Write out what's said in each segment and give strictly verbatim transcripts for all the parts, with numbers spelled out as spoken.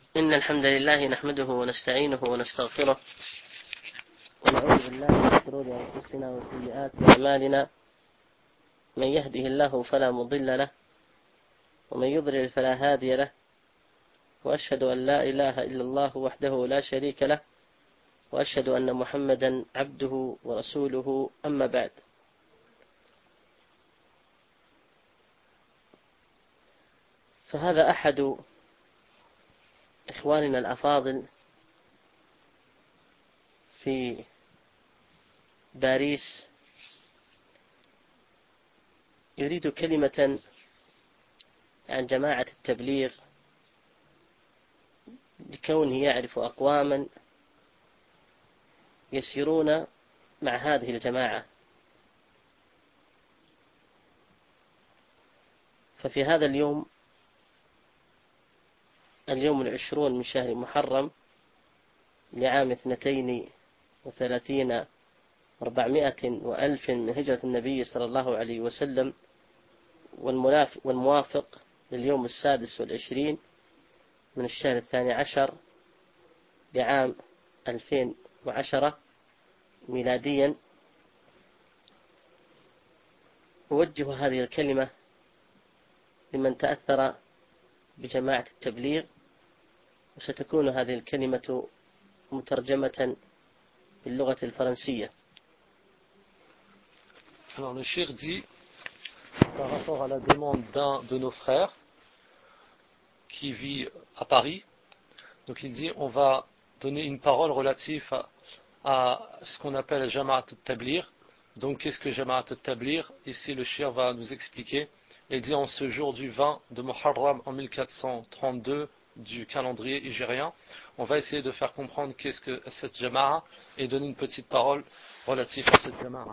إن الحمد لله نحمده ونستعينه ونستغفره ونعوذ بالله من شرور أنفسنا وسيئات أعمالنا. من يهده الله فلا مضل له ومن يضلل فلا هادي له، وأشهد أن لا إله إلا الله وحده لا شريك له، وأشهد أن محمدا عبده ورسوله. أما بعد، فهذا أحد إخواننا الأفاضل في باريس يريد كلمة عن جماعة التبليغ، لكونه يعرف أقواما يسيرون مع هذه الجماعة. ففي هذا اليوم اليوم العشرون من شهر محرم لعام اثنتين وثلاثين أربعمائة وألف من هجرة النبي صلى الله عليه وسلم، والموافق لليوم السادس والعشرين من الشهر الثاني عشر لعام ألفين وعشرة ميلاديا، أوجه هذه الكلمة لمن تأثر بجماعة التبليغ، وستكون هذه الكلمة مترجمة باللغة الفرنسية. Alors le cheikh dit, par rapport à la demande d'un de nos frères qui vit à Paris, donc il dit on va donner une parole relative à, à ce qu'on appelle Jama'at al-Tabligh. Donc qu'est-ce que Jama'at al-Tabligh? Ici le cheikh va nous expliquer. Il dit en ce jour du vingt de Muharram en mille quatre cent trente-deux du calendrier hijrien, on va essayer de faire comprendre qu'est-ce que cette Jama'a et donner une petite parole relative à cette Jama'a.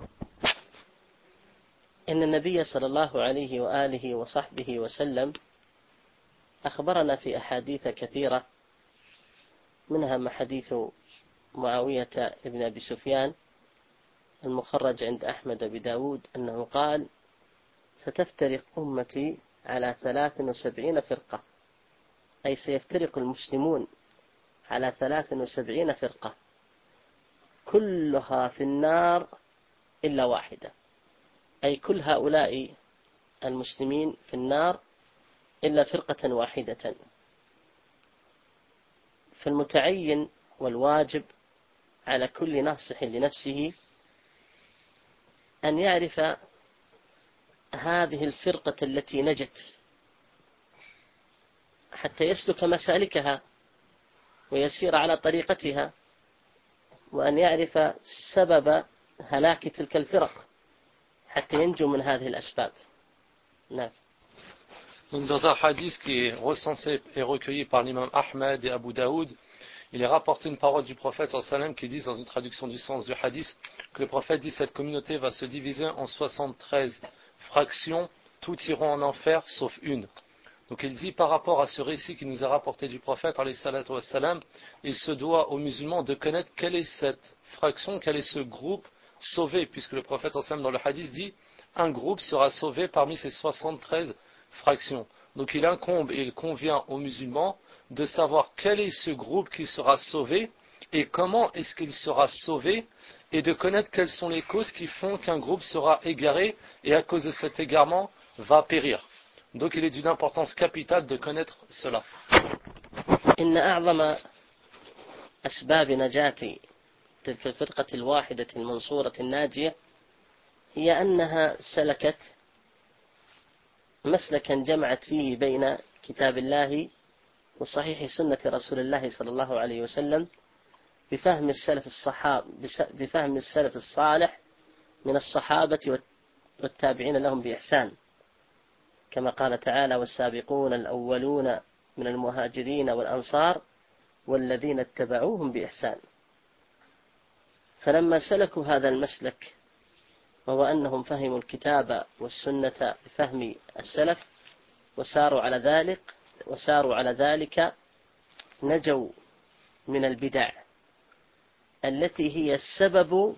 إن النبي صلى الله عليه وآله وصحبه وسلم أخبرنا في أحاديث كثيرة، منها حديث معاوية بن أبي سفيان المخرج عند أحمد بن داود أنه قال: ستفترق أمتي على ثلاث وسبعين فرقة، أي سيفترق المسلمون على ثلاث وسبعين فرقة كلها في النار إلا واحدة، أي كل هؤلاء المسلمين في النار إلا فرقة واحدة. فالمتعين والواجب على كل ناصح لنفسه أن يعرف هذه الفرقة التي نجت حتى يسلك مسالكها ويسير على طريقتها، وأن يعرف سبب هلاك تلك الفرق حتى ينجو من هذه الأسباب. نعم. Donc dans un hadith qui est recensé et recueilli par l'imam Ahmed et Abu Daoud, il est rapporté une parole du prophète sallallahu alayhi wa sallam qui dit, dans une traduction du sens du hadith, que le prophète dit: cette communauté va se diviser en soixante-treize fractions, toutes iront en enfer sauf une. Donc il dit, par rapport à ce récit qui nous est rapporté du prophète alayhi salatu wa salam, il se doit aux musulmans de connaître quelle est cette fraction, quel est ce groupe sauvé, puisque le prophète sallallahu alayhi wa sallam dans le hadith dit: un groupe sera sauvé parmi ces soixante-treize fractions. Donc il incombe et il convient aux musulmans de savoir quel est ce groupe qui sera sauvé et comment est-ce qu'il sera sauvé, et de connaître quelles sont les causes qui font qu'un groupe sera égaré et à cause de cet égarement va périr. Donc il est d'une importance capitale de connaître cela. إن أعظم أسباب نجاة تلك الفرقة الواحدة المنصورة الناجية هي أنها سلكت مسلكا جمعت فيه بين كتاب الله وصحيح سنة رسول الله صلى الله عليه وسلم بفهم السلف الصحاب بفهم السلف الصالح من الصحابة والتابعين لهم بإحسان، كما قال تعالى: والسابقون الأولون من المهاجرين والأنصار والذين اتبعوهم بإحسان. فلما سلكوا هذا المسلك، وهو أنهم فهموا الكتاب والسنة بفهم السلف وساروا على ذلك وساروا على ذلك نجوا من البدع التي هي السبب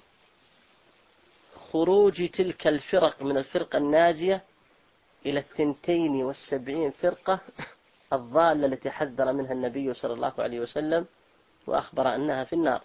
خروج تلك الفرق من الفرقة الناجية إلى الثنتين والسبعين فرقة الضالة التي حذر منها النبي صلى الله عليه وسلم وأخبر أنها في النار.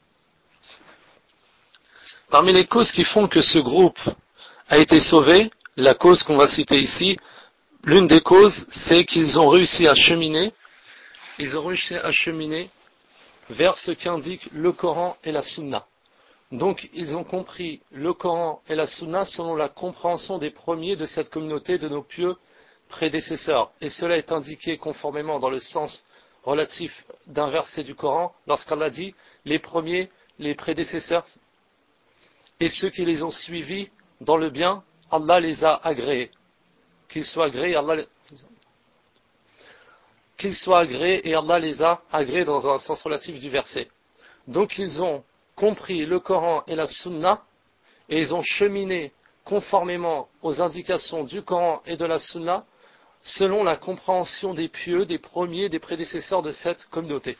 Parmi les causes qui font que ce groupe a été sauvé, la cause qu'on va citer ici, l'une des causes, c'est qu'ils ont réussi à cheminer, ils ont réussi à cheminer vers ce qu'indique le Coran et la Sunna. Donc, ils ont compris le Coran et la Sunna selon la compréhension des premiers de cette communauté, de nos pieux prédécesseurs. Et cela est indiqué conformément dans le sens relatif d'un verset du Coran, lorsqu'Allah dit, les premiers, les prédécesseurs, et ceux qui les ont suivis dans le bien, Allah les a agréés. Qu'ils soient agréés, Allah les... qu'ils soient agréés et Allah les a agréés dans un sens relatif du verset. Donc ils ont compris le Coran et la Sunna et ils ont cheminé conformément aux indications du Coran et de la Sunna selon la compréhension des pieux, des premiers, des prédécesseurs de cette communauté.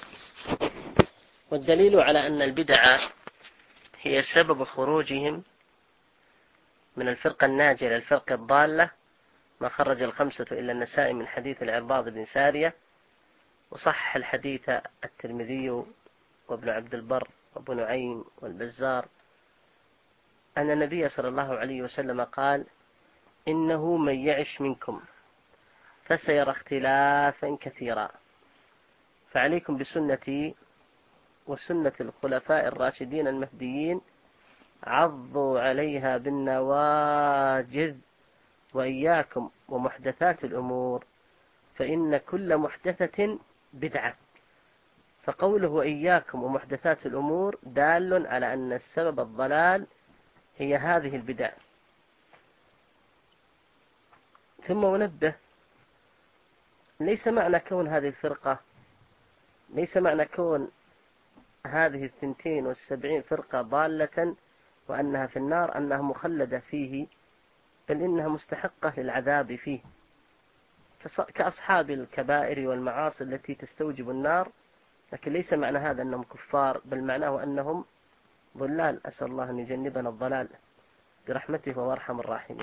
والدليل على أن البدعة هي سبب خروجهم من الفرقة الناجية إلى الفرقة الضالة ما خرج الخمسة إلا النسائي من حديث العرباض بن سارية، وصح الحديث الترمذي وابن عبد البر وابو نعيم والبزار أن النبي صلى الله عليه وسلم قال: إنه من يعش منكم فسيرى اختلافا كثيرا فعليكم بسنتي وسنة الخلفاء الراشدين المهديين عضوا عليها بالنواجذ وإياكم ومحدثات الأمور فإن كل محدثة بدعة. فقوله وإياكم ومحدثات الأمور دال على أن السبب الضلال هي هذه البدع. ثم ونبه، ليس معنى كون هذه الفرقة ليس معنى كون هذه الثنتين والسبعين فرقة ضالة وأنها في النار أنها مخلدة فيه، بل إنها مستحقة للعذاب فيه كأصحاب الكبائر والمعاصي التي تستوجب النار، لكن ليس معنى هذا أنهم كفار، بل معناه أنهم ضلال. أسأل الله أن يجنبنا الضلال برحمته وارحم الراحمين.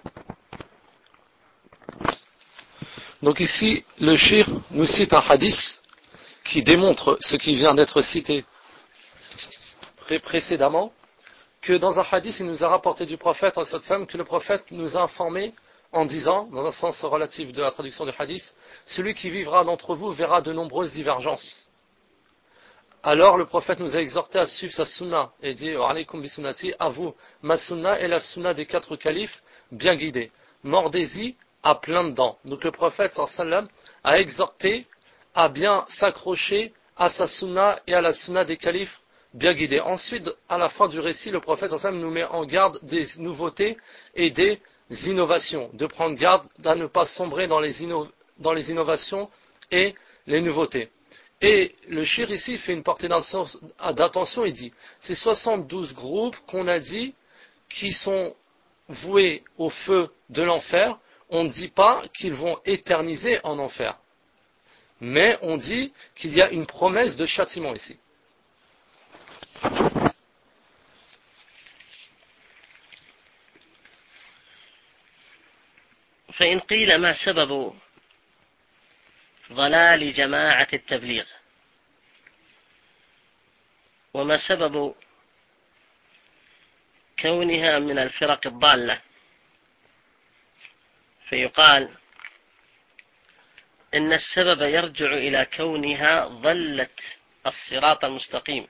Donc ici, le shir nous cite un hadith qui démontre ce qui vient d'être cité pré- précédemment, que dans un hadith, il nous a rapporté du prophète, que le prophète nous a informé en disant, dans un sens relatif de la traduction du hadith, celui qui vivra d'entre vous verra de nombreuses divergences. Alors le prophète nous a exhorté à suivre sa sunna et dit: wa alaykum bi sunnati, à vous ma sunna et la sunna des quatre califes bien guidés. Mordez-y à plein dents. Donc le prophète sallallahu alayhi wa sallam a exhorté à bien s'accrocher à sa sunna et à la sunna des califes bien guidés. Ensuite, à la fin du récit, le prophète sallallahu alayhi wa sallam nous met en garde des nouveautés et des innovations, de prendre garde à ne pas sombrer dans les, inno- dans les innovations et les nouveautés. Et le shir ici fait une portée d'attention, il dit, ces soixante-douze groupes qu'on a dit qui sont voués au feu de l'enfer, on ne dit pas qu'ils vont éterniser en enfer, mais on dit qu'il y a une promesse de châtiment ici. فإن قيل ما سبب ضلال جماعة التبليغ وما سبب كونها من الفرق الضالة، فيقال إن السبب يرجع إلى كونها ضلت الصراط المستقيم،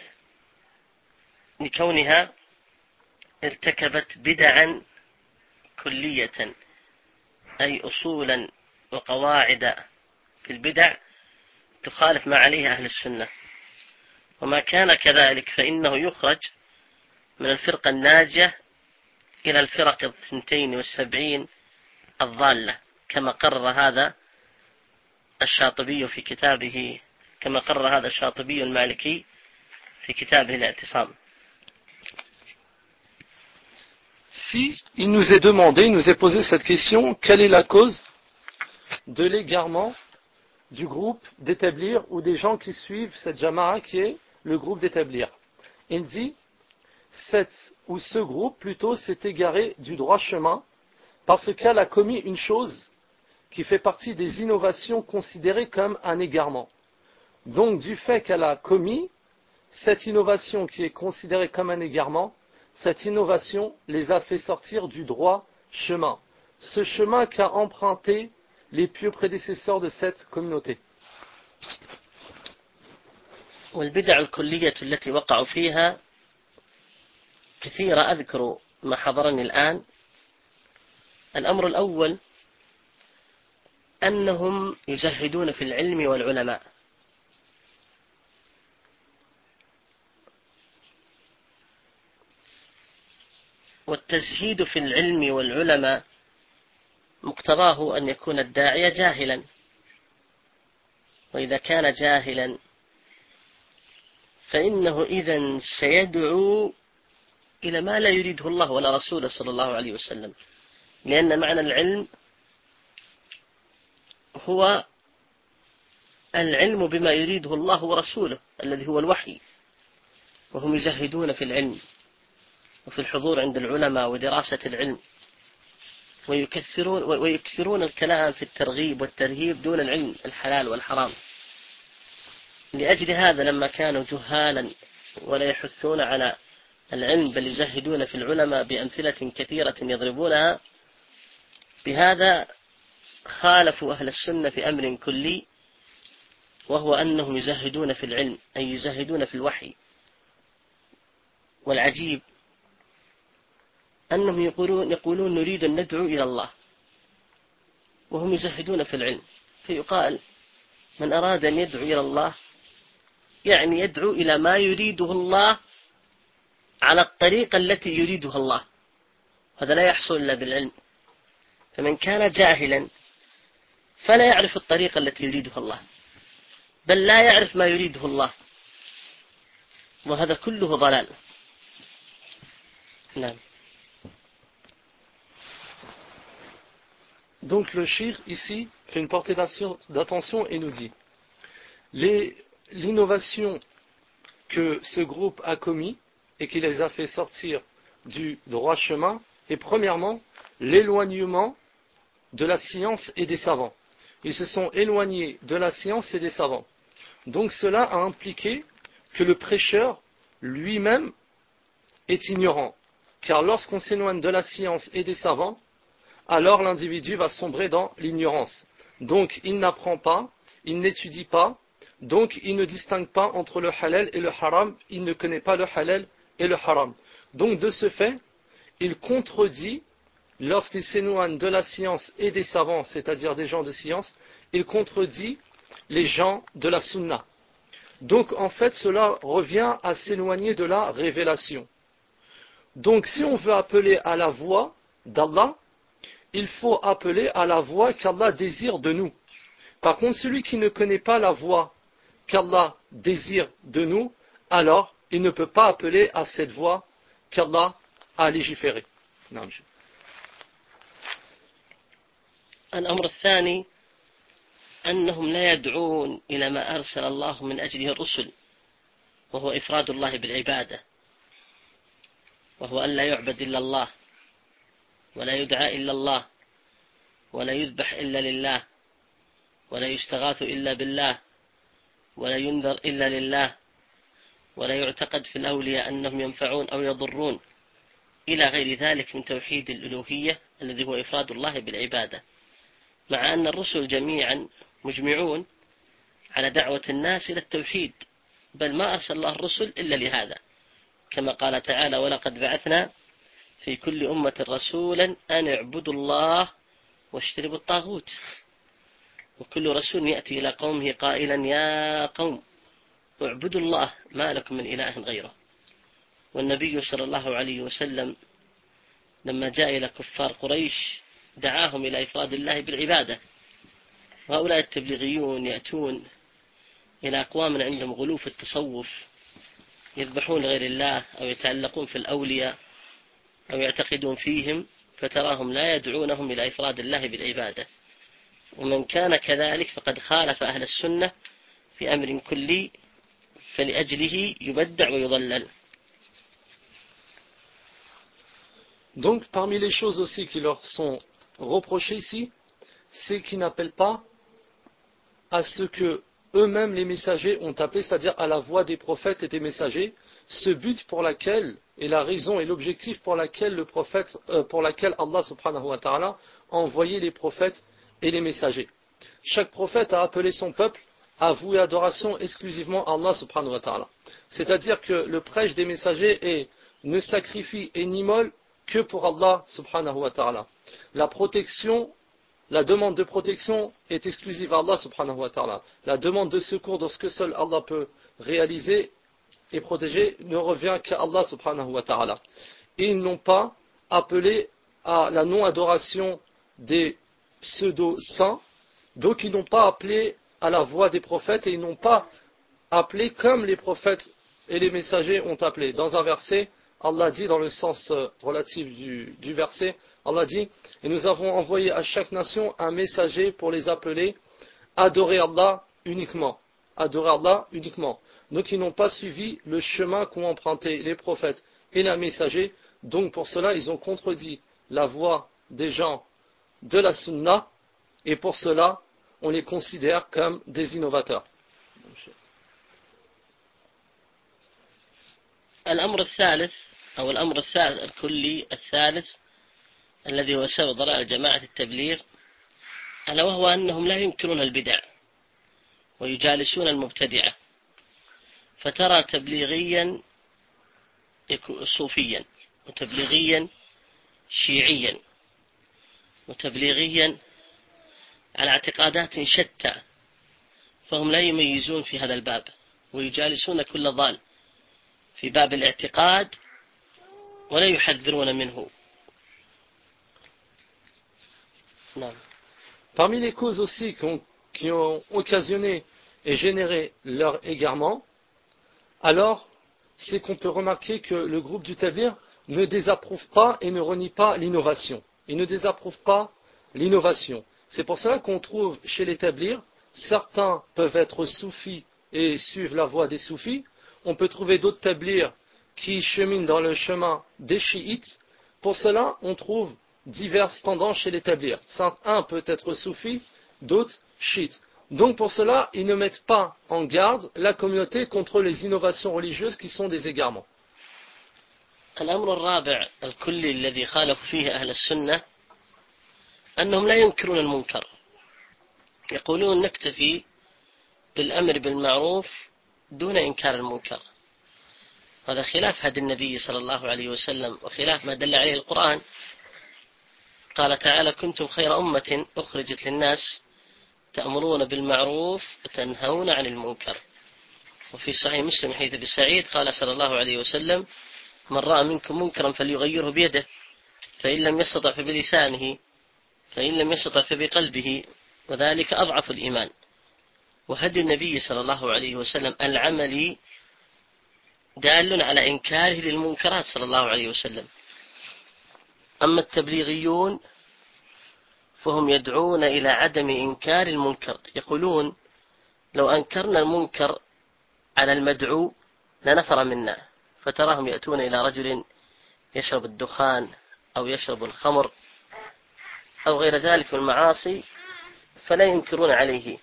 لكونها ارتكبت بدعا كلية، أي أصولا وقواعد في البدع تخالف ما عليه أهل السنة، وما كان كذلك فإنه يخرج من الفرقة الناجية إلى الفرق الثنتين والسبعين الضالة، كما قرر هذا الشاطبي في كتابه كما قرر هذا الشاطبي المالكي في كتابه الاعتصام. Si il nous est demandé, il nous est posé cette question, quelle est la cause de l'égarement du groupe d'établir ou des gens qui suivent cette jama'a qui est le groupe d'établir? Il dit, cette ou ce groupe plutôt s'est égaré du droit chemin parce qu'elle a commis une chose qui fait partie des innovations considérées comme un égarement. Donc du fait qu'elle a commis cette innovation qui est considérée comme un égarement, cette innovation les a fait sortir du droit chemin. Ce chemin qu'a emprunté les pieux prédécesseurs de cette communauté. والبدع الكلية التي وقعوا فيها كثيرة. أذكر ما حضرني الآن. الأمر الأول أنهم يزهدون في العلم والعلماء، والتزهيد في العلم والعلماء مقتضاه أن يكون الداعية جاهلا، وإذا كان جاهلا فإنه إذن سيدعو إلى ما لا يريده الله ولا رسوله صلى الله عليه وسلم، لأن معنى العلم هو العلم بما يريده الله ورسوله الذي هو الوحي، وهم يزهدون في العلم وفي الحضور عند العلماء ودراسة العلم، ويكثرون ويكثرون الكلام في الترغيب والترهيب دون العلم الحلال والحرام. لأجل هذا لما كانوا جهالا ولا يحثون على العلم بل يزهدون في العلماء بأمثلة كثيرة يضربونها، بهذا خالفوا أهل السنة في أمر كلي، وهو أنهم يزهدون في العلم، أي يزهدون في الوحي. والعجيب أنهم يقولون, يقولون نريد أن ندعو إلى الله وهم يزهدون في العلم. فيقال من أراد أن يدعو إلى الله يعني يدعو إلى ما يريده الله على الطريقة التي يريدها الله، هذا لا يحصل إلا بالعلم. فمن كان جاهلا فلا يعرف الطريقة التي يريدها الله، بل لا يعرف ما يريده الله، وهذا كله ضلال. نعم. Donc le shir ici fait une portée d'attention et nous dit les, l'innovation que ce groupe a commis et qui les a fait sortir du droit chemin est premièrement l'éloignement de la science et des savants. Ils se sont éloignés de la science et des savants. Donc cela a impliqué que le prêcheur lui-même est ignorant, car lorsqu'on s'éloigne de la science et des savants, alors l'individu va sombrer dans l'ignorance. Donc il n'apprend pas, il n'étudie pas, donc il ne distingue pas entre le halal et le haram, il ne connaît pas le halal et le haram. Donc de ce fait, il contredit, lorsqu'il s'éloigne de la science et des savants, c'est-à-dire des gens de science, il contredit les gens de la sunna. Donc en fait cela revient à s'éloigner de la révélation. Donc si on veut appeler à la voie d'Allah, il faut appeler à la voie qu'Allah désire de nous. Par contre, celui qui ne connaît pas la voie qu'Allah désire de nous, alors il ne peut pas appeler à cette voie qu'Allah a légiférée. الأمر الثاني أنهم لا يدعون إلى ما أرسل الله من أجله الرسل، وهو إفراد الله بالعبادة، وهو أن لا يعبد إلا الله، ولا يدعى إلا الله، ولا يذبح إلا لله، ولا يستغاث إلا بالله، ولا ينذر إلا لله، ولا يعتقد في الأولياء أنهم ينفعون أو يضرون، إلى غير ذلك من توحيد الألوهية الذي هو إفراد الله بالعبادة. مع أن الرسل جميعا مجمعون على دعوة الناس إلى التوحيد، بل ما أرسل الله الرسل إلا لهذا، كما قال تعالى ولقد بعثنا في كل أمة رسولا أن اعبدوا الله واجتنبوا الطاغوت. وكل رسول يأتي إلى قومه قائلا يا قوم اعبدوا الله ما لكم من إله غيره. والنبي صلى الله عليه وسلم لما جاء إلى كفار قريش دعاهم إلى إفراد الله بالعبادة. وهؤلاء التبليغيون يأتون إلى أقوام عندهم غلو في التصوف، يذبحون لغير الله أو يتعلقون في الأولياء أو يعتقدون فيهم، فتراهم لا يدعونهم إلى إفراد الله بالعبادة. ومن كان كذلك فقد خالف أهل السنة في أمر كلي، فلأجله يبدع ويضلل. Donc parmi les choses aussi qui leur sont reprochées ici, c'est qu'ils n'appellent pas à ce que eux-mêmes les messagers ont appelé, c'est-à-dire à la voix des prophètes et des messagers, ce but pour laquelle, et la raison et l'objectif pour laquelle le prophète, euh, pour laquelle Allah subhanahu wa ta'ala a envoyé les prophètes et les messagers. Chaque prophète a appelé son peuple à vouer adoration exclusivement à Allah subhanahu wa ta'ala. C'est-à-dire que le prêche des messagers est ne sacrifie et n'immole que pour Allah subhanahu wa ta'ala. La protection, la demande de protection est exclusive à Allah subhanahu wa ta'ala. La demande de secours dans ce que seul Allah peut réaliser et protéger ne revient qu'à Allah subhanahu wa ta'ala. Et ils n'ont pas appelé à la non-adoration des pseudo-saints, donc ils n'ont pas appelé à la voix des prophètes et ils n'ont pas appelé comme les prophètes et les messagers ont appelé. Dans un verset, Allah dit, dans le sens relatif du, du verset, Allah dit, et nous avons envoyé à chaque nation un messager pour les appeler à adorer Allah uniquement. Adorer Allah uniquement. Donc ils n'ont pas suivi le chemin qu'ont emprunté les prophètes et les messagers. Donc pour cela, ils ont contredit la voix des gens de la sunna et pour cela, on les considère comme des innovateurs. الأمر الثالث أو الأمر الثالث الكلي الثالث الذي هو سبب ضلال جماعة التبليغ ألا وهو أنهم لا ينكرون البدع ويجالسون المبتدعة فترى تبليغيا صوفيا وتبليغيا شيعيا وتبليغيا على اعتقادات شتى فهم لا يميزون في هذا الباب ويجالسون كل ضال في باب الاعتقاد ولا يحذرون منه. نعم. Parmi les causes aussi qui ont, qui ont occasionné et généré leur égarement, alors c'est qu'on peut remarquer que le groupe du Tabligh ne désapprouve pas et ne renie pas l'innovation. Il ne désapprouve pas l'innovation. C'est pour cela qu'on trouve chez les Tabligh, certains peuvent être soufis et suivent la voie des soufis. On peut trouver d'autres Tabligh qui cheminent dans le chemin des chiites. Pour cela, on trouve diverses tendances chez les Tabligh. Un peut être soufi, d'autres chiites. Donc pour cela, ils ne mettent pas en garde la communauté contre les innovations religieuses qui sont des égarements. الأمر الرابع الكلي الذي خالف فيه أهل السنة أنهم لا ينكرون المنكر يقولون نكتفي بالأمر بالمعروف دون إنكار المنكر. هذا خلاف هدي النبي صلى الله عليه وسلم وخلاف ما دل عليه القرآن. قال تعالى كنتم خير أمة أخرجت للناس تأمرون بالمعروف وتنهون عن المنكر. وفي صحيح مسلم حديث أبي سعيد قال صلى الله عليه وسلم من رأى منكم منكرا فليغيره بيده فإن لم يستطع فبلسانه فإن لم يستطع فبقلبه وذلك أضعف الإيمان. وهدي النبي صلى الله عليه وسلم العملي دال على إنكاره للمنكرات صلى الله عليه وسلم. أما التبليغيون فهم يدعون إلى عدم إنكار المنكر يقولون لو أنكرنا المنكر على المدعو لنفر منا. فتراهم يأتون إلى رجل يشرب الدخان أو يشرب الخمر أو غير ذلك من المعاصي فلا ينكرون عليه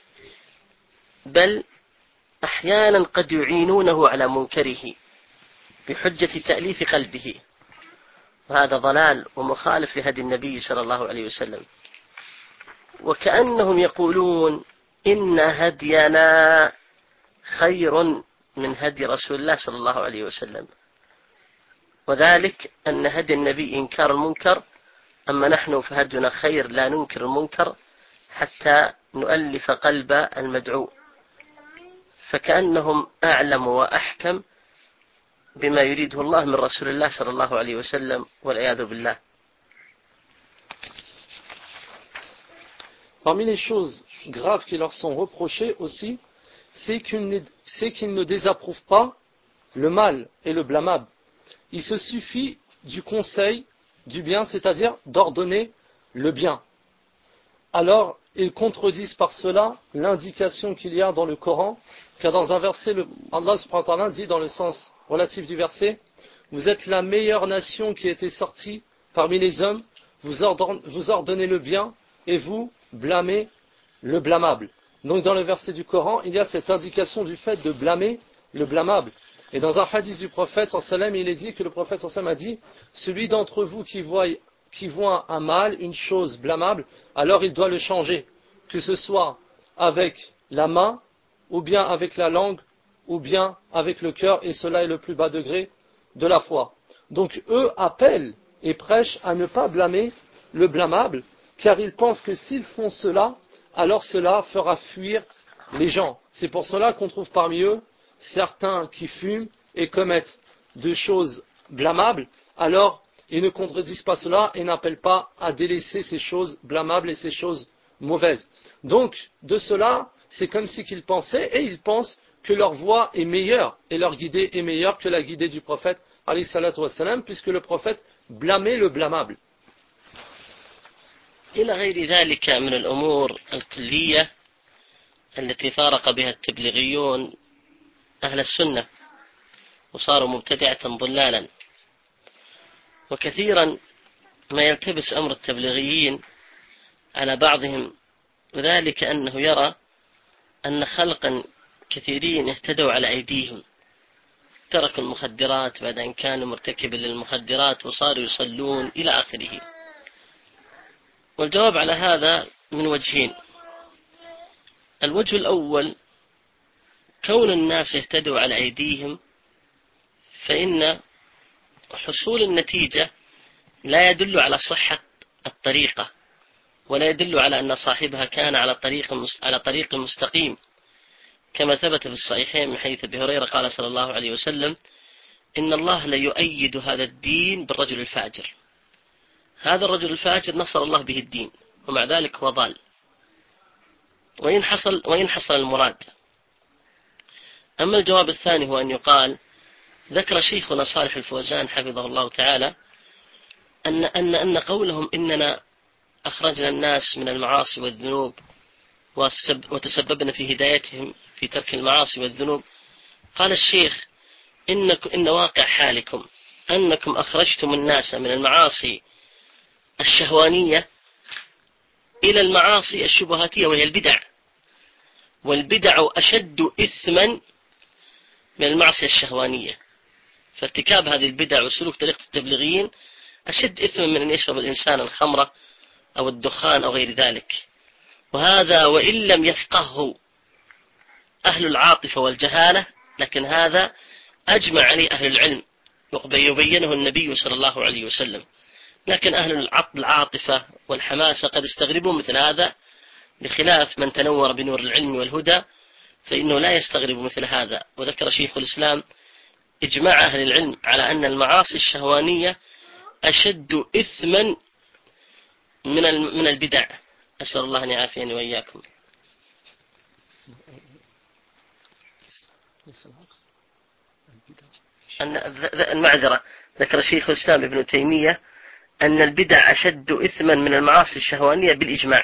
بل أحيانا قد يعينونه على منكره بحجة تأليف قلبه وهذا ضلال ومخالف لهدي النبي صلى الله عليه وسلم. وكأنهم يقولون إن هدينا خير من هدي رسول الله صلى الله عليه وسلم وذلك أن هدي النبي إنكار المنكر أما نحن فهدنا خير لا ننكر المنكر حتى نؤلف قلب المدعو. فكأنهم أعلم وأحكم بما يريده الله من رسول الله صلى الله عليه وسلم والعياذ بالله. Parmi les choses graves qui leur sont reprochées aussi, c'est qu'ils, c'est qu'ils ne désapprouvent pas le mal et le blâmable. Il se suffit du conseil du bien, c'est-à-dire d'ordonner le bien. Alors, ils contredisent par cela l'indication qu'il y a dans le Coran, car dans un verset, le, Allah subhanahu wa ta'ala dit dans le sens relatif du verset, vous êtes la meilleure nation qui a été sortie parmi les hommes, vous ordonnez, vous ordonnez le bien et vous blâmer le blâmable. Donc dans le verset du Coran, il y a cette indication du fait de blâmer le blâmable. Et dans un hadith du prophète sallallahu alayhi wa sallam, il est dit que le prophète sallallahu alayhi wa sallam a dit: celui d'entre vous qui voit, qui voit un mal, une chose blâmable, alors il doit le changer, que ce soit avec la main, ou bien avec la langue, ou bien avec le cœur, et cela est le plus bas degré de la foi. Donc eux appellent et prêchent à ne pas blâmer le blâmable, car ils pensent que s'ils font cela, alors cela fera fuir les gens. C'est pour cela qu'on trouve parmi eux certains qui fument et commettent des choses blâmables, alors ils ne contredisent pas cela et n'appellent pas à délaisser ces choses blâmables et ces choses mauvaises. Donc, de cela, c'est comme si qu'ils pensaient, et ils pensent que leur voie est meilleure et leur guidée est meilleure que la guidée du prophète, alayhi salatu wassalam, puisque le prophète blâmait le blâmable. إلى غير ذلك من الأمور الكلية التي فارق بها التبليغيون أهل السنة وصاروا مبتدعة ضلالا. وكثيرا ما يلتبس أمر التبليغيين على بعضهم، وذلك أنه يرى أن خلقا كثيرين اهتدوا على أيديهم، تركوا المخدرات بعد أن كانوا مرتكبا للمخدرات وصاروا يصلون إلى آخره. والجواب على هذا من وجهين. الوجه الأول: كون الناس اهتدوا على أيديهم، فإن حصول النتيجة لا يدل على صحة الطريقة، ولا يدل على أن صاحبها كان على طريق على طريق مستقيم، كما ثبت في الصحيحين من حديث أبي هريرة قال صلى الله عليه وسلم: إن الله ليؤيد هذا الدين بالرجل الفاجر. هذا الرجل الفاجر نصر الله به الدين، ومع ذلك هو ضال. وإن حصل وإن حصل المراد. أما الجواب الثاني هو أن يقال: ذكر شيخنا صالح الفوزان حفظه الله تعالى أن أن أن قولهم إننا أخرجنا الناس من المعاصي والذنوب وتسببنا في هدايتهم في ترك المعاصي والذنوب. قال الشيخ: إنكم إن واقع حالكم أنكم أخرجتم الناس من المعاصي الشهوانية إلى المعاصي الشبهاتية وهي البدع، والبدع أشد إثما من المعصية الشهوانية. فارتكاب هذه البدع وسلوك طريقة التبليغيين أشد إثما من أن يشرب الإنسان الخمرة أو الدخان أو غير ذلك. وهذا وإن لم يفقهه أهل العاطفة والجهالة، لكن هذا أجمع عليه أهل العلم يبينه النبي صلى الله عليه وسلم. لكن أهل العاطفة والحماسة قد استغربوا مثل هذا، بخلاف من تنور بنور العلم والهدى فإنه لا يستغرب مثل هذا. وذكر شيخ الإسلام إجماع أهل العلم على أن المعاصي الشهوانية أشد إثما من من البدع. أسأل الله أن يعافيني وإياكم. المعذرة، ذكر شيخ الإسلام ابن تيمية أن البدع أشد إثما من المعاصي الشهوانية بالإجماع.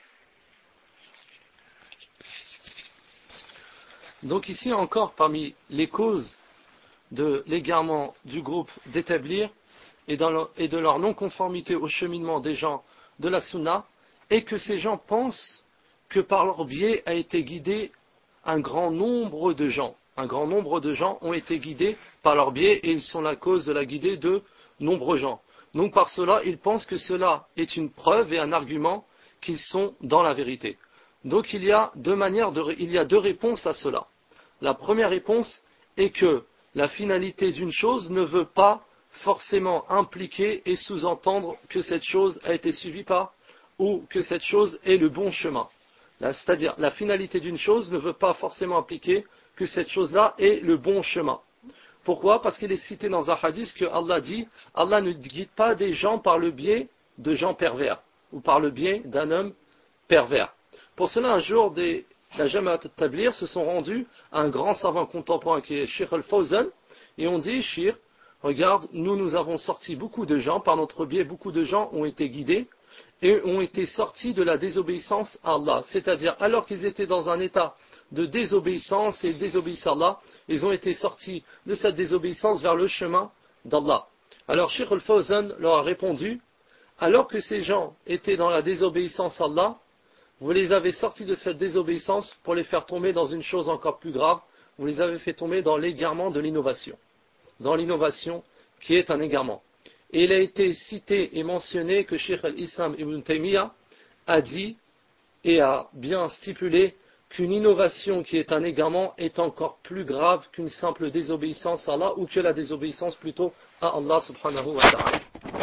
Donc ici encore, parmi les causes de l'égarement du groupe d'établir et, et de leur non-conformité au cheminement des gens de la Sunna, est que ces gens pensent que par leur biais a été guidé un grand nombre de gens. Un grand nombre de gens ont été guidés par leur biais et ils sont la cause de la guidée de nombreux gens. Donc par cela, ils pensent que cela est une preuve et un argument qu'ils sont dans la vérité. Donc il y a deux manières de, il y a deux réponses à cela. La première réponse est que la finalité d'une chose ne veut pas forcément impliquer et sous-entendre que cette chose a été suivie par ou que cette chose est le bon chemin. C'est-à-dire, la finalité d'une chose ne veut pas forcément impliquer que cette chose-là est le bon chemin. Pourquoi? Parce qu'il est cité dans un hadith que Allah dit: Allah ne guide pas des gens par le biais de gens pervers ou par le biais d'un homme pervers. Pour cela, un jour, des la Jama'at al-Tabligh se sont rendus à un grand savant contemporain qui est Sheikh al-Fawzan et ont dit: Sheikh, regarde, nous nous avons sorti beaucoup de gens, par notre biais beaucoup de gens ont été guidés et ont été sortis de la désobéissance à Allah. C'est-à-dire, alors qu'ils étaient dans un état de désobéissance et désobéissance à Allah, ils ont été sortis de cette désobéissance vers le chemin d'Allah. Alors Sheikh al-Fawzan leur a répondu: alors que ces gens étaient dans la désobéissance à Allah, vous les avez sortis de cette désobéissance pour les faire tomber dans une chose encore plus grave, vous les avez fait tomber dans l'égarement de l'innovation, dans l'innovation qui est un égarement. Et il a été cité et mentionné que Cheikh al-Islam Ibn Taymiyyah a dit et a bien stipulé qu'une innovation qui est un égarement est encore plus grave qu'une simple désobéissance à Allah, ou que la désobéissance plutôt à Allah subhanahu wa ta'ala.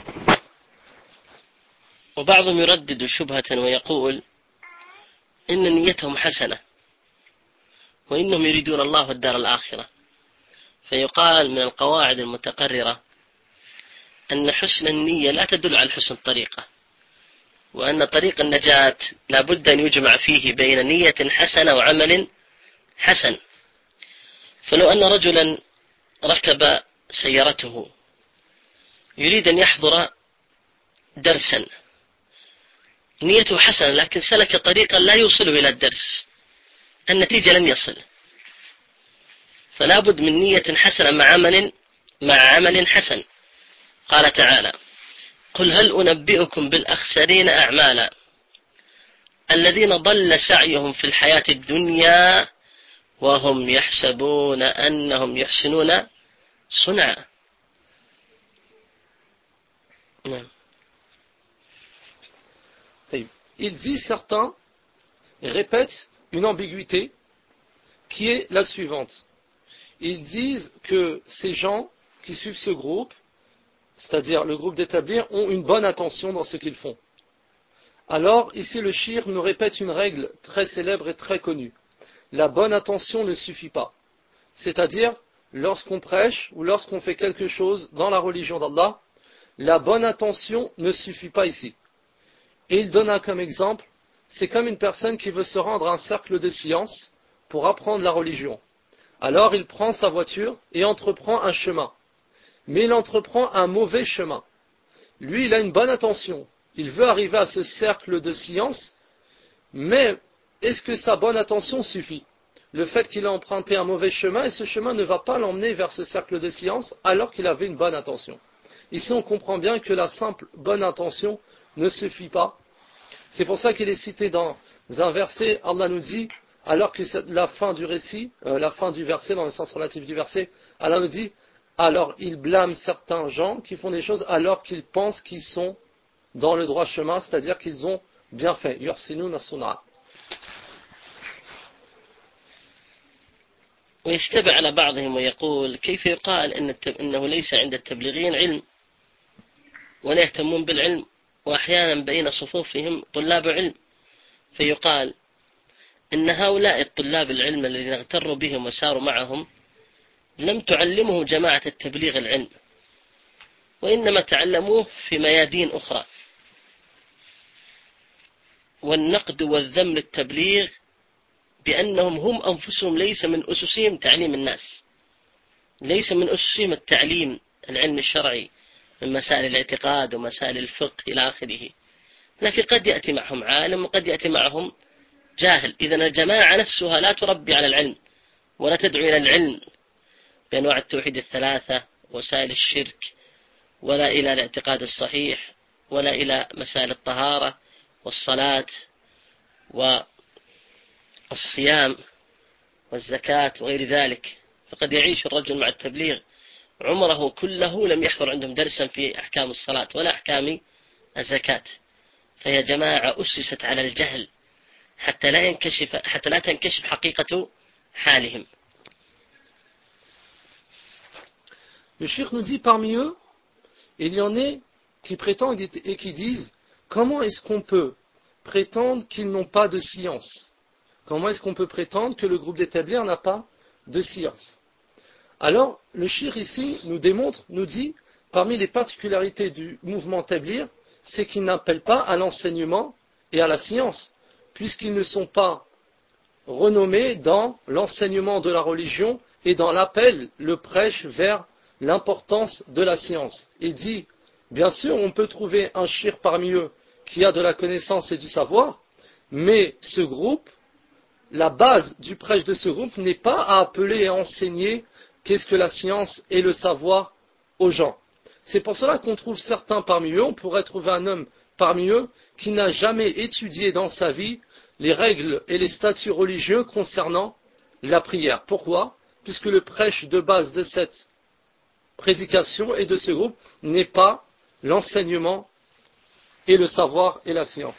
وبعضهم يردد شبهة ويقول إن نيتهم حسنة وإنهم يريدون الله الدار الآخرة، فيقال من القواعد المتقررة أن حسن النية لا تدل على حسن الطريقة، وأن طريق النجاة لا بد أن يجمع فيه بين نية حسنة وعمل حسن. فلو أن رجلا ركب سيارته يريد أن يحضر درسا، نيته حسنة لكن سلك طريقا لا يوصله إلى الدرس، النتيجة لن يصل. فلا بد من نية حسنة مع عمل مع عمل حسن. قال تعالى: قل هل أنبئكم بالأخسرين أعمالا الذين ضل سعيهم في الحياة الدنيا وهم يحسبون أنهم يحسنون صنعا. نعم. Il dit, certains répètent une ambiguïté qui est la suivante. Ils disent que ces gens qui suivent ce groupe, c'est-à-dire le groupe d'établir, ont une bonne intention dans ce qu'ils font. Alors, ici le shir nous répète une règle très célèbre et très connue. La bonne intention ne suffit pas. C'est-à-dire, lorsqu'on prêche ou lorsqu'on fait quelque chose dans la religion d'Allah, la bonne intention ne suffit pas ici. Et il donne un comme exemple, c'est comme une personne qui veut se rendre à un cercle de science pour apprendre la religion. Alors il prend sa voiture et entreprend un chemin. Mais il entreprend un mauvais chemin. Lui, il a une bonne intention. Il veut arriver à ce cercle de science, mais est-ce que sa bonne intention suffit? Le fait qu'il a emprunté un mauvais chemin, et ce chemin ne va pas l'emmener vers ce cercle de science alors qu'il avait une bonne intention. Ici, on comprend bien que la simple bonne intention ne suffit pas. C'est pour ça qu'il est cité dans un verset, Allah nous dit, alors que c'est la fin du récit, euh, la fin du verset, dans le sens relatif du verset, Allah nous dit, alors il blâme certains gens qui font des choses alors qu'ils pensent qu'ils sont dans le droit chemin, c'est-à-dire qu'ils ont bien fait. Yuhsinuna sun'a. ويشتبه على بعضهم ويقول كيف يقال إن إنه ليس عند التبليغين علم ولا يهتمون بالعلم، وأحيانا بين صفوفهم طلاب علم، فيقال إن هؤلاء الطلاب العلم الذين اغتروا بهم وساروا معهم لم تعلمه جماعة التبليغ العلم، وإنما تعلموه في ميادين أخرى. والنقد والذم للتبليغ بأنهم هم أنفسهم ليس من أسسهم تعليم الناس، ليس من أسسهم التعليم العلم الشرعي من مسائل الاعتقاد ومسائل الفقه إلى آخره، لكن قد يأتي معهم عالم وقد يأتي معهم جاهل. إذن الجماعة نفسها لا تربي على العلم ولا تدعو إلى العلم بأنواع التوحيد الثلاثة وسائل الشرك، ولا إلى الاعتقاد الصحيح، ولا إلى مسائل الطهارة والصلاة والصيام والزكاة وغير ذلك. فقد يعيش الرجل مع التبليغ عمره كله لم يحضر عندهم درسا في أحكام الصلاة ولا أحكام الزكاة، فهي جماعة أسست على الجهل حتى لا ينكشف حتى لا تنكشف حقيقة حالهم. Le cheikh nous dit, parmi eux, il y en a qui prétendent et qui disent, comment est-ce qu'on peut prétendre qu'ils n'ont pas de science? Comment est-ce qu'on peut prétendre que le groupe d'établir n'a pas de science? Alors, le cheikh ici nous démontre, nous dit, parmi les particularités du mouvement Tablir, c'est qu'ils n'appellent pas à l'enseignement et à la science, puisqu'ils ne sont pas renommés dans l'enseignement de la religion et dans l'appel, le prêche vers l'importance de la science. Il dit, bien sûr, on peut trouver un cheikh parmi eux qui a de la connaissance et du savoir, mais ce groupe, la base du prêche de ce groupe n'est pas à appeler et à enseigner qu'est-ce que la science et le savoir aux gens. C'est pour cela qu'on trouve certains parmi eux, on pourrait trouver un homme parmi eux qui n'a jamais étudié dans sa vie les règles et les statuts religieux concernant la prière. Pourquoi? Puisque le prêche de base de cette prédication et de ce groupe n'est pas l'enseignement et le savoir et la science.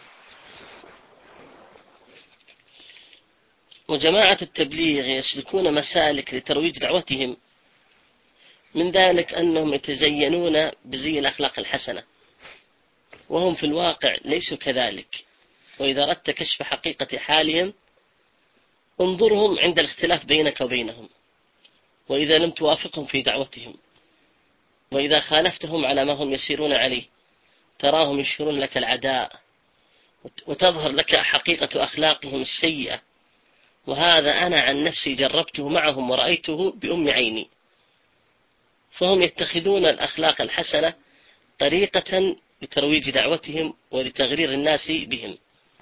وجماعة التبليغ يسلكون مسالك لترويج دعوتهم، من ذلك أنهم يتزينون بزي الأخلاق الحسنة، وهم في الواقع ليسوا كذلك. وإذا أردت كشف حقيقة حالهم انظرهم عند الاختلاف بينك وبينهم، وإذا لم توافقهم في دعوتهم، وإذا خالفتهم على ما هم يسيرون عليه تراهم يشيرون لك العداء، وتظهر لك حقيقة أخلاقهم السيئة. وهذا أنا عن نفسي جربته معهم ورأيته بأم عيني. فهم يتخذون الأخلاق الحسنة طريقة لترويج دعوتهم ولتغرير الناس بهم.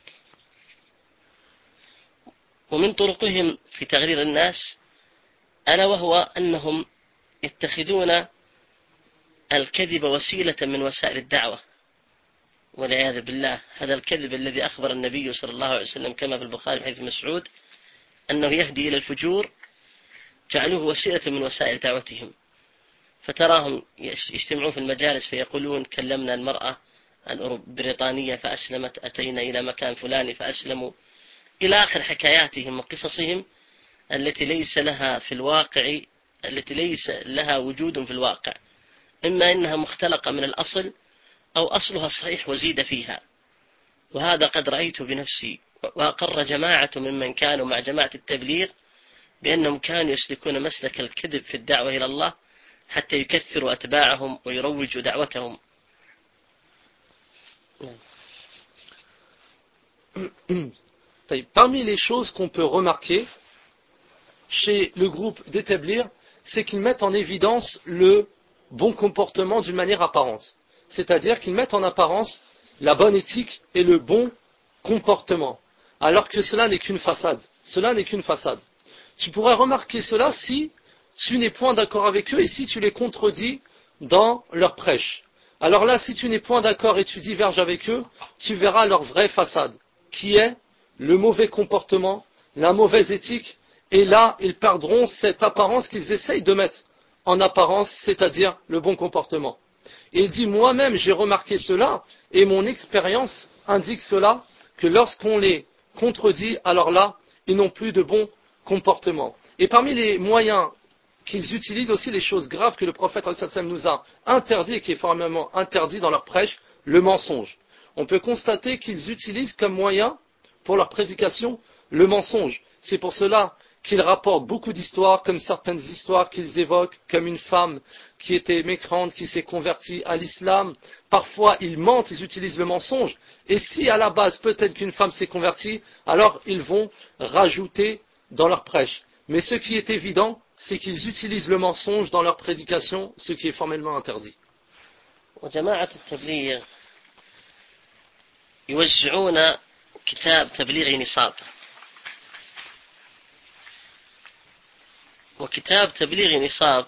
ومن طرقهم في تغرير الناس ألا وهو أنهم يتخذون الكذب وسيلة من وسائل الدعوة، والعياذ بالله. هذا الكذب الذي أخبر النبي صلى الله عليه وسلم كما في البخاري من حديث مسعود أنه يهدي إلى الفجور، جعلوه وسيلة من وسائل دعوتهم. فتراهم يجتمعون في المجالس فيقولون كلمنا المرأة البريطانية فأسلمت، أتينا إلى مكان فلاني فأسلموا، إلى آخر حكاياتهم وقصصهم التي ليس لها في الواقع، التي ليس لها وجود في الواقع، إما إنها مختلقة من الأصل أو أصلها صحيح وزيد فيها. وهذا قد رأيت بنفسي، وأقر جماعة ممن كانوا مع جماعة التبليغ بأنهم كانوا يسلكون مسلك الكذب في الدعوة إلى الله حتى يكثروا أتباعهم ويروجوا دعوتهم. Parmi les choses qu'on peut remarquer chez le groupe des Tabligh, c'est qu'ils mettent en évidence le bon comportement d'une manière apparente. C'est-à-dire qu'ils mettent en apparence la bonne éthique et le bon comportement, alors que cela n'est qu'une façade. Cela n'est qu'une façade. Tu pourrais remarquer cela si tu n'es point d'accord avec eux et si tu les contredis dans leur prêche. Alors là, si tu n'es point d'accord et tu diverges avec eux, tu verras leur vraie façade, qui est le mauvais comportement, la mauvaise éthique, et là, ils perdront cette apparence qu'ils essayent de mettre en apparence, c'est-à-dire le bon comportement. Et il dit, moi-même, j'ai remarqué cela, et mon expérience indique cela, que lorsqu'on les contredit, alors là, ils n'ont plus de bon comportement. Et parmi les moyens qu'ils utilisent aussi, les choses graves que le prophète nous a interdit, et qui est formellement interdit dans leur prêche, le mensonge. On peut constater qu'ils utilisent comme moyen pour leur prédication le mensonge. C'est pour cela qu'ils rapportent beaucoup d'histoires, comme certaines histoires qu'ils évoquent, comme une femme qui était mécrante, qui s'est convertie à l'islam. Parfois, ils mentent, ils utilisent le mensonge. Et si à la base, peut-être qu'une femme s'est convertie, alors ils vont rajouter dans leur prêche. Mais ce qui est évident, c'est qu'ils utilisent le mensonge dans leur prédication, ce qui est formellement interdit. وجماعة التبليغ يوزعون كتاب تبليغ نصاب. وكتاب تبليغ نصاب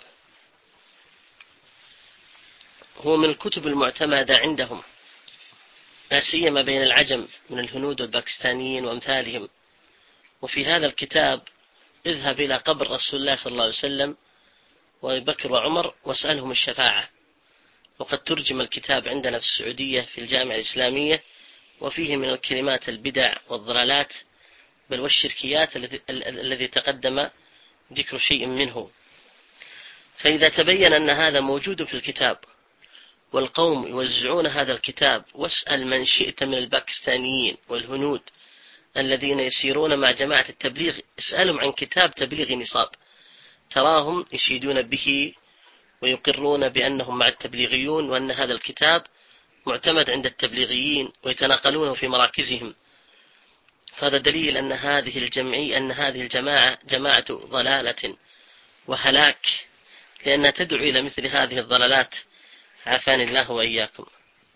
هو من الكتب المعتمدة عندهم، لا سيما بين العجم من الهنود والباكستانيين وأمثالهم. وفي هذا الكتاب اذهب إلى قبر رسول الله صلى الله عليه وسلم وأبي بكر وعمر واسألهم الشفاعة. وقد ترجم الكتاب عندنا في السعودية في الجامعة الإسلامية، وفيه من الكلمات البدع والضلالات بل والشركيات الذي تقدم ذكر شيء منه. فإذا تبين أن هذا موجود في الكتاب والقوم يوزعون هذا الكتاب، واسأل من شئت من الباكستانيين والهنود الذين يسيرون مع جماعة التبليغ، اسألهم عن كتاب تبليغ نصاب، تراهم يشيدون به ويقرون بأنهم مع التبليغيون وأن هذا الكتاب معتمد عند التبليغيين ويتناقلونه في مراكزهم. فهذا دليل أن هذه الجمعية أن هذه الجماعة جماعة ضلالة وهلاك، لأنها تدعو إلى مثل هذه الضلالات. عافاني الله وإياكم.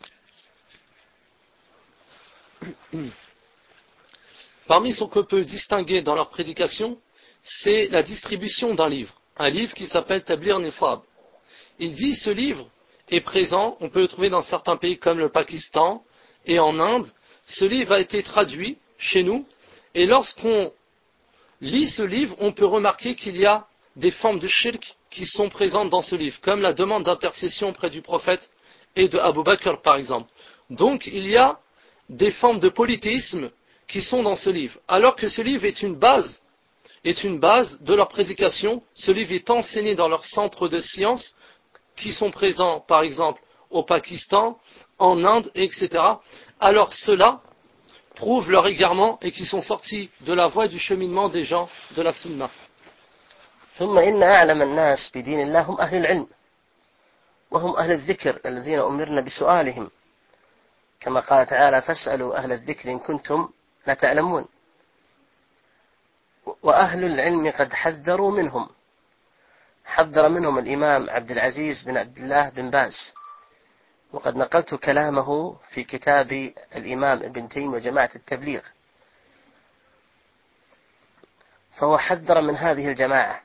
Parmi ce qu'on peut distinguer dans leur prédication, c'est la distribution d'un livre, un livre qui s'appelle Tabligh Nisab. Il dit ce livre est présent, on peut le trouver dans certains pays comme le Pakistan et en Inde. Ce livre a été traduit chez nous Et lorsqu'on lit ce livre, on peut remarquer qu'il y a des formes de shirk qui sont présentes dans ce livre, comme la demande d'intercession auprès du prophète et de Abu Bakr par exemple. Donc il y a des formes de polythéisme qui sont dans ce livre, alors que ce livre est une base, est une base de leur prédication. Ce livre est enseigné dans leurs centres de sciences qui sont présents par exemple au Pakistan, en Inde, et cetera. Alors cela prouvent leur égarement et qui sont sortis de la voie du cheminement des gens de la Sunna. ثم إن أعلم الناس بدين الله هم أهل العلم وهم أهل الذكر الذين أمرنا بسؤالهم كما قال تعالى فاسألوا أهل الذكر إن كنتم لا تعلمون وأهل العلم قد حذروا منهم حذر منهم الإمام عبد العزيز بن عبد الله بن باز وقد نقلت كلامه في كتاب الإمام ابن تيمية وجماعة التبليغ فهو حذر من هذه الجماعة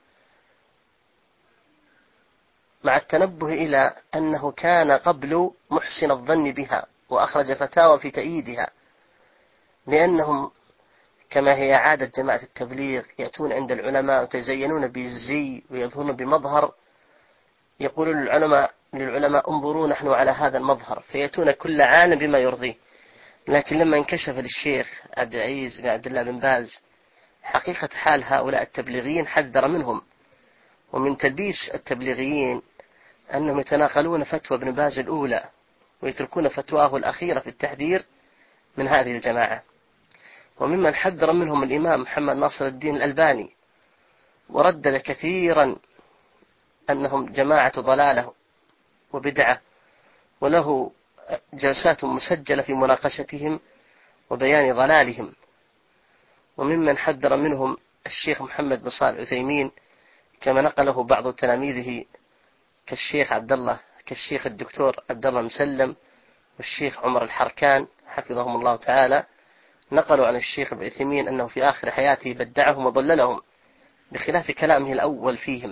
مع التنبه إلى أنه كان قبل محسن الظن بها وأخرج فتاوى في تأييدها لأنهم كما هي عادة جماعة التبليغ يأتون عند العلماء ويتزينون بالزي ويظهرون بمظهر يقول للعلماء للعلماء انظروا نحن على هذا المظهر فيأتون كل عالم بما يرضيه. لكن لما انكشف للشيخ عبد العزيز بن عبد الله بن باز حقيقة حال هؤلاء التبليغيين حذر منهم. ومن تلبيس التبليغيين أنهم يتناقلون فتوى ابن باز الأولى ويتركون فتواه الأخيرة في التحذير من هذه الجماعة. وممن حذر منهم الإمام محمد ناصر الدين الألباني وردد كثيرا أنهم جماعة ضلالة وبدعة وله جلسات مسجلة في مناقشتهم وبيان ضلالهم. وممن حذر منهم الشيخ محمد بن صالح العثيمين كما نقله بعض تلاميذه كالشيخ عبد الله كالشيخ الدكتور عبد الله مسلم والشيخ عمر الحركان حفظهم الله تعالى نقلوا عن الشيخ العثيمين أنه في آخر حياته بدعهم وضللهم بخلاف كلامه الأول فيهم.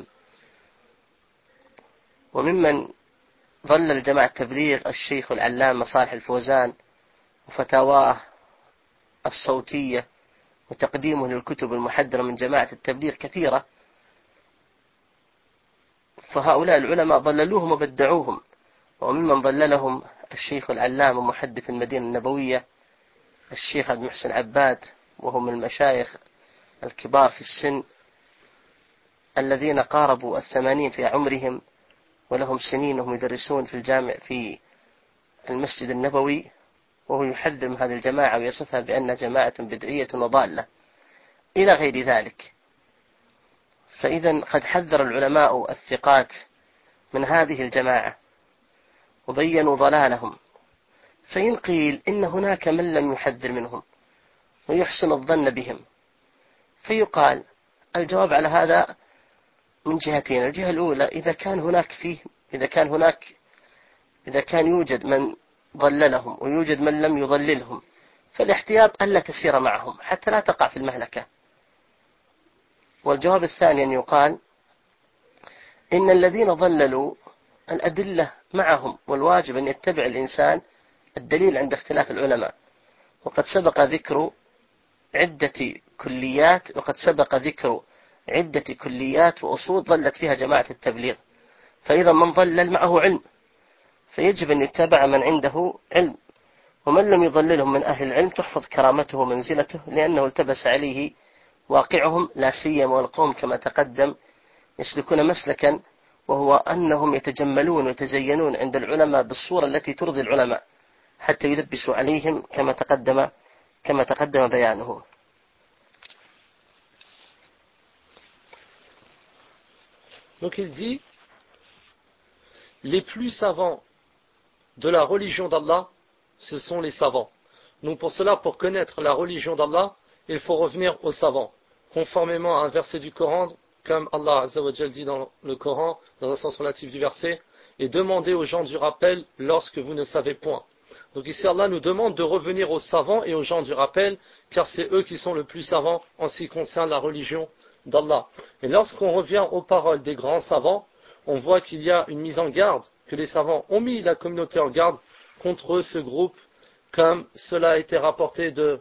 وممن ضلل جماعة التبليغ الشيخ العلامة صالح الفوزان وفتاواه الصوتية وتقديمه للكتب المحذرة من جماعة التبليغ كثيرة. فهؤلاء العلماء ضللوهم وبدعوهم. وممن ضللهم الشيخ العلامة محدث المدينة النبوية الشيخ عبد المحسن عباد وهم من المشايخ الكبار في السن الذين قاربوا الثمانين في عمرهم ولهم سنين وهم يدرسون في الجامع في المسجد النبوي وهو يحذر من هذه الجماعة ويصفها بأنها جماعة بدعية وضالة إلى غير ذلك. فإذا قد حذر العلماء الثقات من هذه الجماعة وبينوا ضلالهم. فإن قيل إن هناك من لم يحذر منهم ويحسن الظن بهم فيقال الجواب على هذا من جهتين. الجهة الأولى إذا كان هناك فيه إذا كان هناك إذا كان يوجد من ضللهم ويوجد من لم يضللهم فالاحتياط ألا تسير معهم حتى لا تقع في المهلكة. والجواب الثاني أن يقال إن الذين ضللوا الأدلة معهم والواجب أن يتبع الإنسان الدليل عند اختلاف العلماء. وقد سبق ذكر عدة كليات وقد سبق ذكر عدة كليات وأصول ضلت فيها جماعة التبليغ. فإذا من ضلل معه علم فيجب أن يتبع من عنده علم ومن لم يضللهم من أهل العلم تحفظ كرامته ومنزلته لأنه التبس عليه واقعهم لا سيما والقوم كما تقدم يسلكون مسلكا وهو أنهم يتجملون ويتزينون عند العلماء بالصورة التي ترضي العلماء حتى يلبسوا عليهم كما تقدم كما تقدم بيانه. Donc il dit les plus savants de la religion d'Allah ce sont les savants. Donc pour cela, pour connaître la religion d'Allah, il faut revenir aux savants, conformément à un verset du Coran, comme Allah Azza wa Jal dit dans le Coran, dans un sens relatif du verset, et demandez aux gens du rappel lorsque vous ne savez point. Donc ici Allah nous demande de revenir aux savants et aux gens du rappel, car c'est eux qui sont le plus savants en ce qui concerne la religion d'Allah. Et lorsqu'on revient aux paroles des grands savants, on voit qu'il y a une mise en garde, que les savants ont mis la communauté en garde contre ce groupe, comme cela a été rapporté de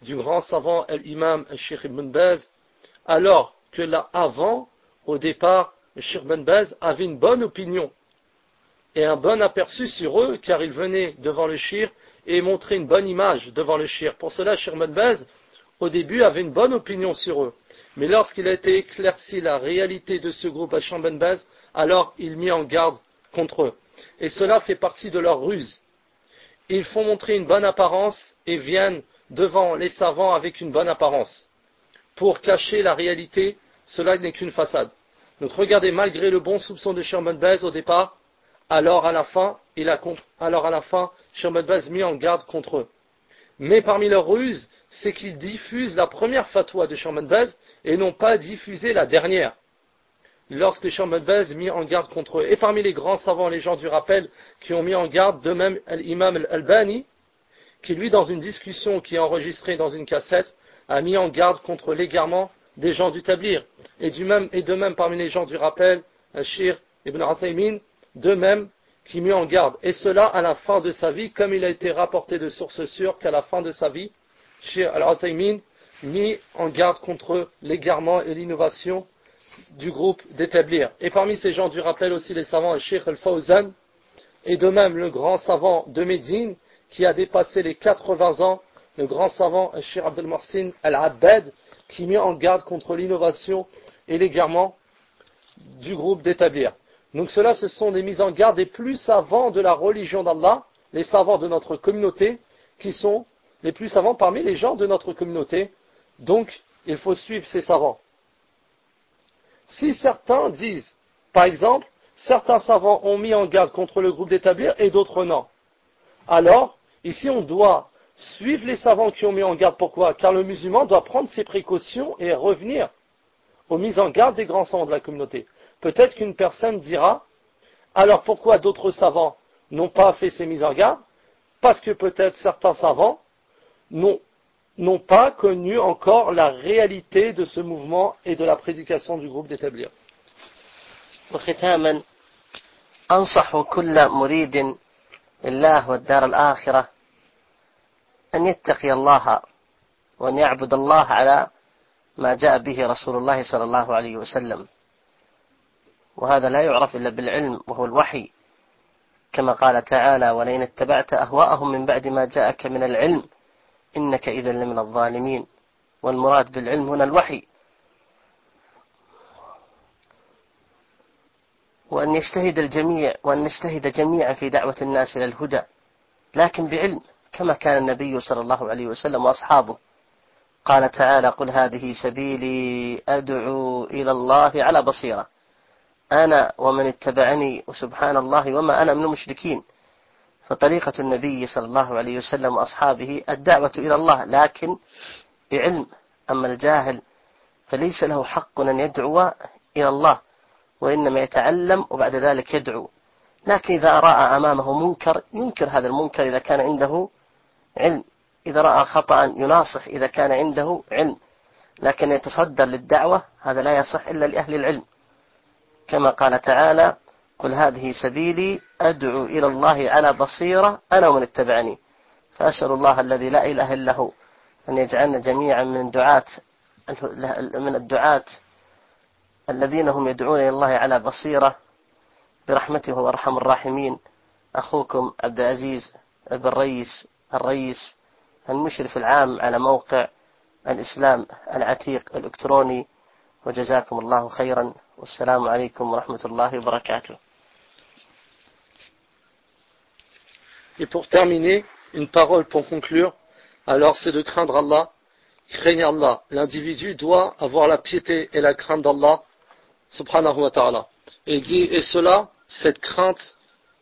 du grand savant Al-Imam Al-Sheikh Ibn Baz, alors que là, avant, au départ, le Sheikh Ibn Baz avait une bonne opinion et un bon aperçu sur eux, car il venait devant le Sheikh et montrait une bonne image devant le Sheikh. Pour cela, Sheikh Ibn Baz, au début, avait une bonne opinion sur eux. Mais lorsqu'il a été éclairci la réalité de ce groupe à Sheikh Ibn Baz, alors il mit en garde contre eux. Et cela fait partie de leur ruse. Ils font montrer une bonne apparence et viennent devant les savants avec une bonne apparence. Pour cacher la réalité, cela n'est qu'une façade. Donc regardez, malgré le bon soupçon de Sheikh Ibn Baz au départ, alors à la fin, il a, alors à la fin, Sheikh Ibn Baz mis en garde contre eux. Mais parmi leurs ruses, c'est qu'ils diffusent la première fatwa de Sheikh Ibn Baz et n'ont pas diffusé la dernière. Lorsque Sheikh Ibn Baz mis en garde contre eux. Et parmi les grands savants, les gens du rappel, qui ont mis en garde, de même l'imam Al-Albani, qui lui, dans une discussion qui est enregistrée dans une cassette, a mis en garde contre l'égarement des gens du Tablir. Et, du même, et de même parmi les gens du rappel, Al-Sheikh Ibn Uthaymin, de même, qui mit en garde. Et cela à la fin de sa vie, comme il a été rapporté de sources sûres qu'à la fin de sa vie, Sheikh Al-Uthaymin mis en garde contre l'égarement et l'innovation du groupe d'établir. Et parmi ces gens du rappel aussi les savants, Sheikh Al-Fawzan, et de même le grand savant de Médine, qui a dépassé les quatre-vingts ans, le grand savant Sheikh Abdel Mohsin Al-Abbad, qui met en garde contre l'innovation et l'égarement du groupe d'établir. Donc cela, ce sont des mises en garde des plus savants de la religion d'Allah, les savants de notre communauté, qui sont les plus savants parmi les gens de notre communauté. Donc, il faut suivre ces savants. Si certains disent, par exemple, certains savants ont mis en garde contre le groupe d'établir et d'autres non, alors, ici on doit suivre les savants qui ont mis en garde. Pourquoi? Car le musulman doit prendre ses précautions et revenir aux mises en garde des grands savants de la communauté. Peut-être qu'une personne dira, alors pourquoi d'autres savants n'ont pas fait ces mises en garde? Parce que peut-être certains savants n'ont n'ont pas connu encore la réalité de ce mouvement et de la prédication du groupe d'établir. وختاما أنصح كل مريد لله والدار الآخرة أن يتقي الله وأن يعبد الله على ما جاء به رسول الله صلى الله عليه وسلم، وهذا لا يعرف إلا بالعلم وهو الوحي، كما قال تعالى: ولئن اتبعت أهواءهم من بعد ما جاءك من العلم إنك إذا لمن الظالمين. والمراد بالعلم هنا الوحي. وأن يجتهد الجميع وأن نجتهد جميعا في دعوة الناس إلى الهدى، لكن بعلم، كما كان النبي صلى الله عليه وسلم وأصحابه. قال تعالى: قل هذه سبيلي أدعو إلى الله على بصيرة أنا ومن اتبعني وسبحان الله وما أنا من المشركين. فطريقة النبي صلى الله عليه وسلم وأصحابه الدعوة إلى الله، لكن بعلم. أما الجاهل فليس له حق أن يدعو إلى الله، وإنما يتعلم وبعد ذلك يدعو. لكن إذا رأى أمامه منكر ينكر هذا المنكر إذا كان عنده علم، إذا رأى خطأ يناصح إذا كان عنده علم، لكن يتصدر للدعوة هذا لا يصح إلا لأهل العلم، كما قال تعالى: قل هذه سبيلي أدعو إلى الله على بصيرة أنا ومن اتبعني. فأسأل الله الذي لا إله إلا هو أن يجعلنا جميعا من الدعاة من الدعاة الذين هم يدعون إلى الله على بصيرة برحمته وأرحم الراحمين. أخوكم عبد العزيز بن ريس الرئيس المشرف العام على موقع الإسلام العتيق الإلكتروني، وجزاكم الله خيرا، والسلام عليكم ورحمة الله وبركاته. Et pour terminer, une parole pour conclure, alors c'est de craindre Allah, craindre Allah. L'individu doit avoir la piété et la crainte d'Allah, subhanahu wa ta'ala. Et il dit, et cela, cette crainte,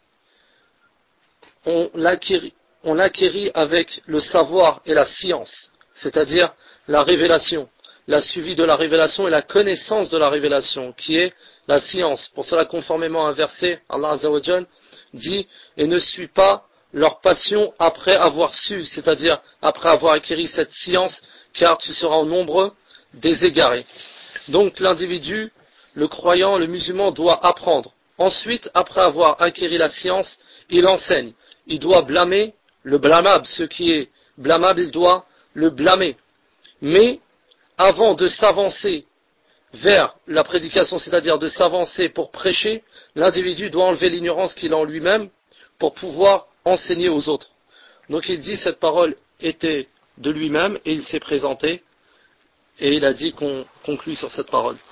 on l'acquérit, on l'acquérit avec le savoir et la science, c'est-à-dire la révélation, la suivi de la révélation et la connaissance de la révélation, qui est la science. Pour cela, conformément à un verset, Allah Azza wa Jal dit, et ne suis pas leur passion après avoir su, c'est-à-dire après avoir acquis cette science, car tu seras au nombre des égarés. Donc l'individu, le croyant, le musulman doit apprendre. Ensuite, après avoir acquis la science, il enseigne. Il doit blâmer le blâmable, ce qui est blâmable, il doit le blâmer. Mais avant de s'avancer vers la prédication, c'est-à-dire de s'avancer pour prêcher, l'individu doit enlever l'ignorance qu'il a en lui-même pour pouvoir enseigner aux autres. Donc il dit cette parole était de lui-même et il s'est présenté et il a dit qu'on conclut sur cette parole.